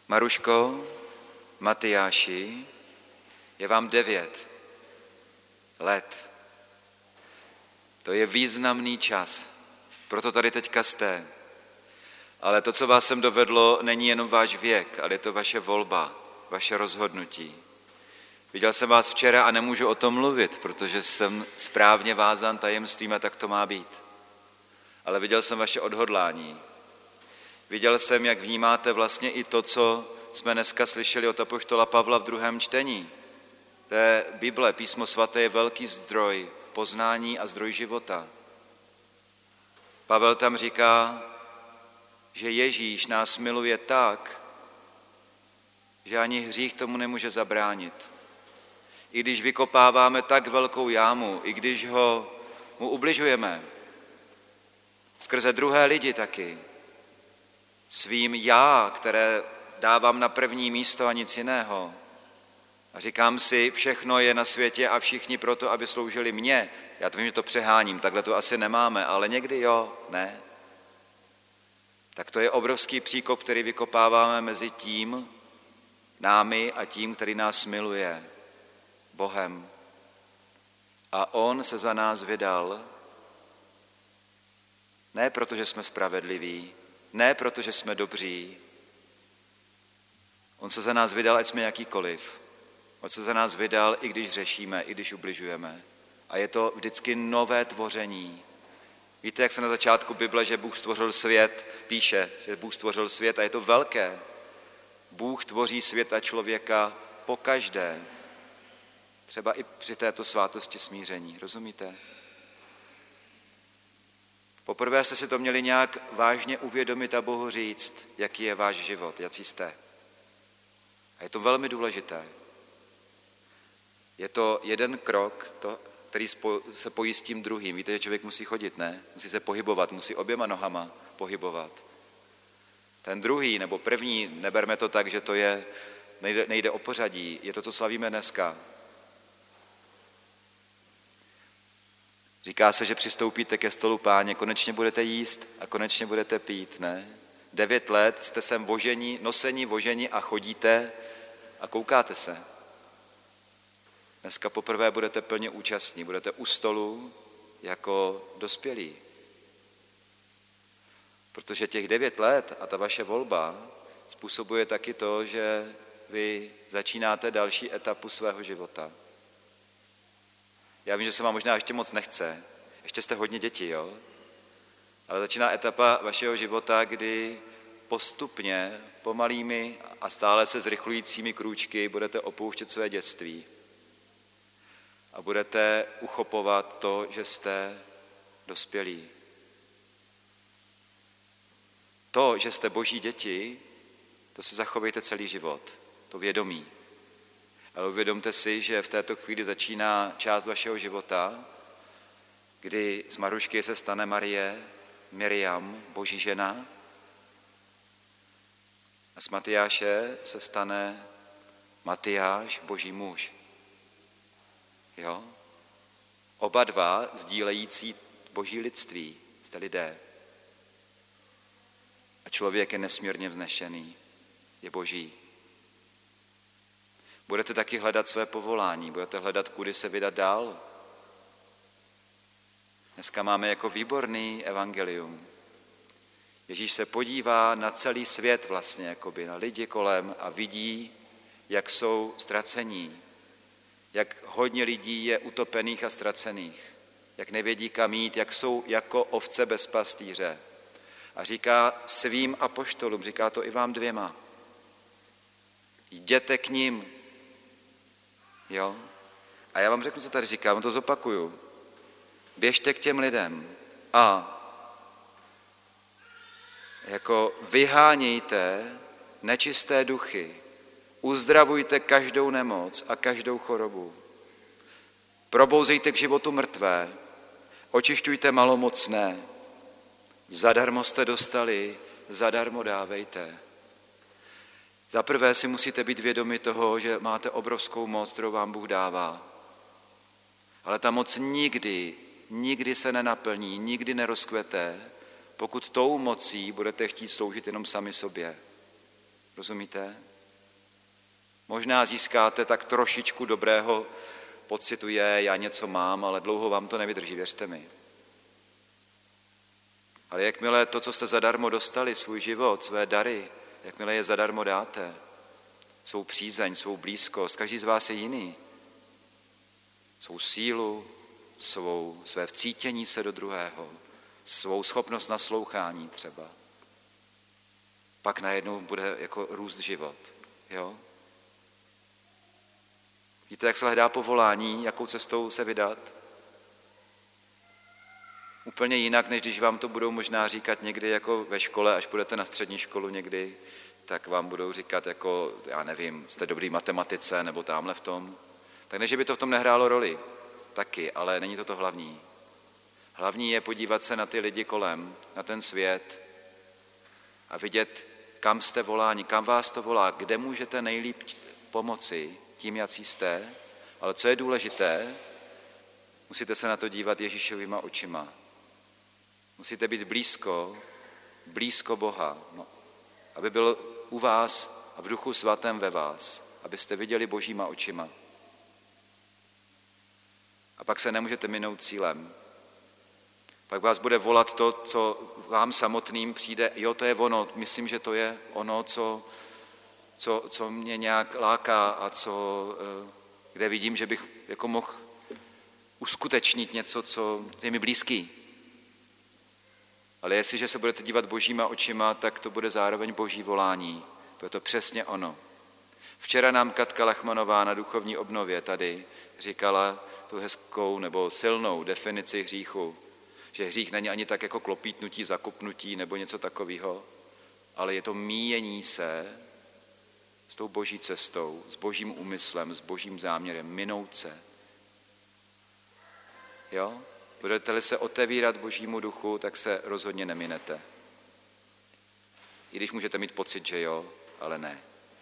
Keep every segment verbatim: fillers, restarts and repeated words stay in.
Maruško, Matyáši, je vám devět let. To je významný čas, proto tady teďka jste. Ale to, co vás sem dovedlo, není jenom váš věk, ale je to vaše volba, vaše rozhodnutí. Viděl jsem vás včera a nemůžu o tom mluvit, protože jsem správně vázán tajemstvím a tak to má být. Ale viděl jsem vaše odhodlání. Viděl jsem, jak vnímáte vlastně i to, co jsme dneska slyšeli od apoštola Pavla v druhém čtení. Té Bible, Písmo svaté je velký zdroj poznání a zdroj života. Pavel tam říká, že Ježíš nás miluje tak, že ani hřích tomu nemůže zabránit. I když vykopáváme tak velkou jámu, i když ho mu ubližujeme, skrze druhé lidi taky, svým já, které dávám na první místo a nic jiného. A říkám si, všechno je na světě a všichni proto, aby sloužili mně. Já to vím, že to přeháním, takhle to asi nemáme, ale někdy jo, ne. Tak to je obrovský příkop, který vykopáváme mezi tím, námi a tím, který nás miluje, Bohem. A on se za nás vydal, ne proto, že jsme spravedliví, ne proto, že jsme dobří. On se za nás vydal, ať jsme jakýkoliv. On se za nás vydal, i když řešíme, i když ubližujeme. A je to vždycky nové tvoření. Víte, jak se na začátku Bible, že Bůh stvořil svět, píše, že Bůh stvořil svět a je to velké. Bůh tvoří svět a člověka pokaždé. Třeba i při této svátosti smíření, rozumíte? Poprvé jste si to měli nějak vážně uvědomit a Bohu říct, jaký je váš život, jaký jste. A je to velmi důležité. Je to jeden krok, to, který se pojí s tím druhým. Víte, že člověk musí chodit, ne? Musí se pohybovat, musí oběma nohama pohybovat. Ten druhý nebo první, neberme to tak, že to je, nejde, nejde o pořadí, je to, co slavíme dneska. Říká se, že přistoupíte ke stolu Páně, konečně budete jíst a konečně budete pít, ne? Devět let jste sem vožení, nosení, vožení a chodíte a koukáte se. Dneska poprvé budete plně účastní, budete u stolu jako dospělí. Protože těch devět let a ta vaše volba způsobuje taky to, že vy začínáte další etapu svého života. Já vím, že se vám možná ještě moc nechce, ještě jste hodně děti, jo? Ale začíná etapa vašeho života, kdy postupně, pomalými a stále se zrychlujícími krůčky budete opouštět své dětství. A budete uchopovat to, že jste dospělí. To, že jste Boží děti, to si zachovejte celý život, to vědomí. Ale uvědomte si, že v této chvíli začíná část vašeho života, kdy z Marušky se stane Marie, Miriam, Boží žena, a z Matyáše se stane Matyáš, Boží muž. Jo? Oba dva sdílející Boží lidství, jste lidé. A člověk je nesmírně vznešený, je Boží. Budete taky hledat své povolání, budete hledat, kudy se vydat dál. Dneska máme jako výborný evangelium. Ježíš se podívá na celý svět vlastně, jakoby na lidi kolem a vidí, jak jsou ztracení, jak hodně lidí je utopených a ztracených, jak nevědí kam jít, jak jsou jako ovce bez pastýře. A říká svým apoštolům, říká to i vám dvěma, jděte k nim. Jo? A já vám řeknu, co tady říkám, to zopakuju. Běžte k těm lidem a jako vyhánějte nečisté duchy, uzdravujte každou nemoc a každou chorobu. Probouzejte k životu mrtvé, očišťujte malomocné, zadarmo jste dostali, zadarmo dávejte. Za prvé si musíte být vědomi toho, že máte obrovskou moc, kterou vám Bůh dává. Ale ta moc nikdy, nikdy se nenaplní, nikdy nerozkvete, pokud tou mocí budete chtít sloužit jenom sami sobě. Rozumíte? Možná získáte tak trošičku dobrého pocitu, je, já něco mám, ale dlouho vám to nevydrží, věřte mi. Ale jakmile to, co jste zadarmo dostali, svůj život, své dary, jakmile je zadarmo dáte, svou přízeň, svou blízkost, každý z vás je jiný, svou sílu, svou, své vcítění se do druhého, svou schopnost naslouchání třeba, pak najednou bude jako růst život. Jo? Víte, jak se hledá povolání, jakou cestou se vydat? Úplně jinak, než když vám to budou možná říkat někdy jako ve škole, až půjdete na střední školu někdy, tak vám budou říkat jako, já nevím, jste dobrý matematice nebo tamhle v tom. Tak ne, že by to v tom nehrálo roli, taky, ale není to to hlavní. Hlavní je podívat se na ty lidi kolem, na ten svět a vidět, kam jste voláni, kam vás to volá, kde můžete nejlíp pomoci tím, jací jste, ale co je důležité, musíte se na to dívat Ježíšovýma očima. Musíte být blízko, blízko Boha, no, aby byl u vás a v Duchu Svatém ve vás, abyste viděli Božíma očima. A pak se nemůžete minout cílem. Pak vás bude volat to, co vám samotným přijde, jo, to je ono, myslím, že to je ono, co, co, co mě nějak láká a co, kde vidím, že bych jako mohl uskutečnit něco, co je mi blízký. Ale jestliže se budete dívat Božíma očima, tak to bude zároveň Boží volání. Bude to přesně ono. Včera nám Katka Lachmanová na duchovní obnově tady říkala tu hezkou nebo silnou definici hříchu, že hřích není ani tak jako klopítnutí, zakopnutí nebo něco takového, ale je to míjení se s tou Boží cestou, s Božím úmyslem, s Božím záměrem, minout se. Jo? Budete-li se otevírat Božímu duchu, tak se rozhodně neminete. I když můžete mít pocit, že jo, ale ne.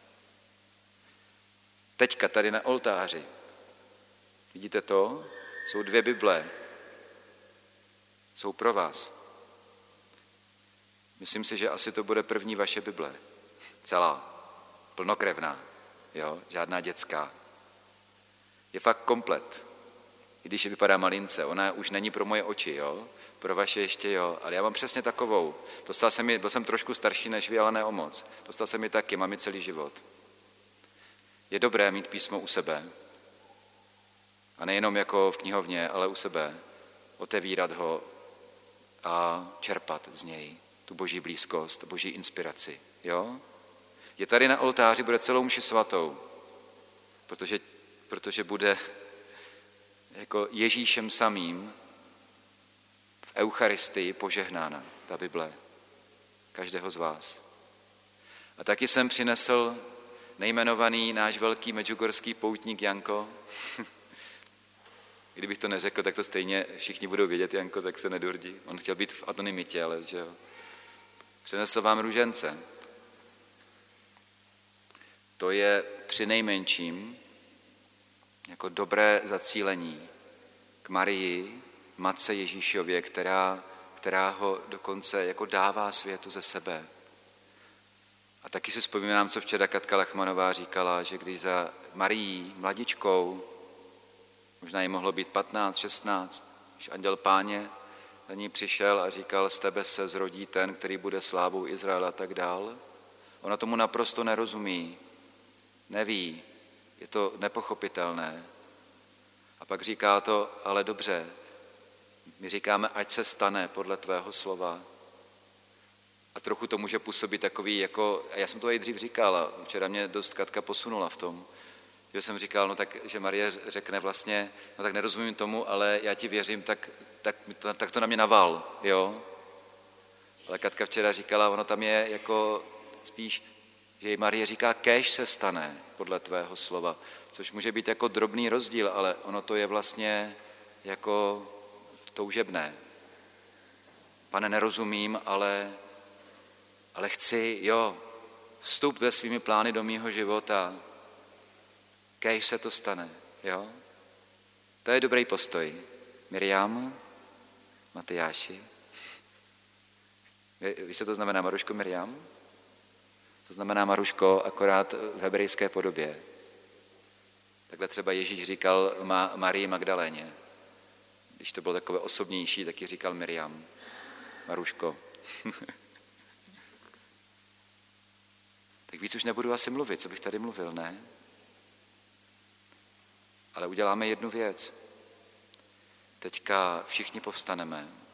Teďka tady na oltáři, vidíte to? Jsou dvě Bible. Jsou pro vás. Myslím si, že asi to bude první vaše Bible. Celá. Plnokrevná. Jo? Žádná dětská. Je fakt komplet. I když vypadá malince, ona už není pro moje oči, jo? Pro vaše ještě jo, ale já mám přesně takovou. Dostal jsem ji, byl jsem trošku starší než vy, ale ne o moc. Dostal jsem ji taky, mám ji celý život. Je dobré mít písmo u sebe. A nejenom jako v knihovně, ale u sebe. Otevírat ho a čerpat z něj tu Boží blízkost, Boží inspiraci. Jo? Je tady na oltáři, bude celou mši svatou, protože, protože bude jako Ježíšem samým v Eucharistii požehnána ta Bible každého z vás. A taky jsem přinesl nejmenovaný náš velký medjugorský poutník Janko. Kdybych to neřekl, tak to stejně všichni budou vědět, Janko, tak se nedurdí. On chtěl být v anonymitě, ale že jo. Přinesl vám růžence. To je přinejmenším jako dobré zacílení k Marii, matce Ježíšově, která, která ho dokonce jako dává světu ze sebe. A taky si vzpomínám, co včera Katka Lachmanová říkala, že když za Marií, mladičkou, možná jí mohlo být patnáct, šestnáct, když anděl Páně za ní přišel a říkal, z tebe se zrodí ten, který bude slávou Izraela a tak dál. Ona tomu naprosto nerozumí, neví, je to nepochopitelné. A pak říká to, ale dobře, my říkáme, ať se stane podle tvého slova. A trochu to může působit takový, jako, já jsem to i dřív říkal a včera mě dost Katka posunula v tom, že jsem říkal, no tak, že Marie řekne vlastně, no tak nerozumím tomu, ale já ti věřím, tak, tak, tak to na mě naval, jo. Ale Katka včera říkala, ono tam je jako spíš, že jí Marie říká, kéž se stane podle tvého slova, což může být jako drobný rozdíl, ale ono to je vlastně jako toužebné. Pane, nerozumím, ale, ale chci, jo, vstup ve svými plány do mýho života, kéž se to stane, jo. To je dobrý postoj. Miriam, Matyáši. Víš, co to znamená, Maruško, Miriam? To znamená Maruško, akorát v hebrejské podobě. Takhle třeba Ježíš říkal Marii Magdaléně. Když to bylo takové osobnější, tak ji říkal Miriam. Maruško. Tak víc už nebudu asi mluvit, co bych tady mluvil, ne? Ale uděláme jednu věc. Teďka všichni povstaneme.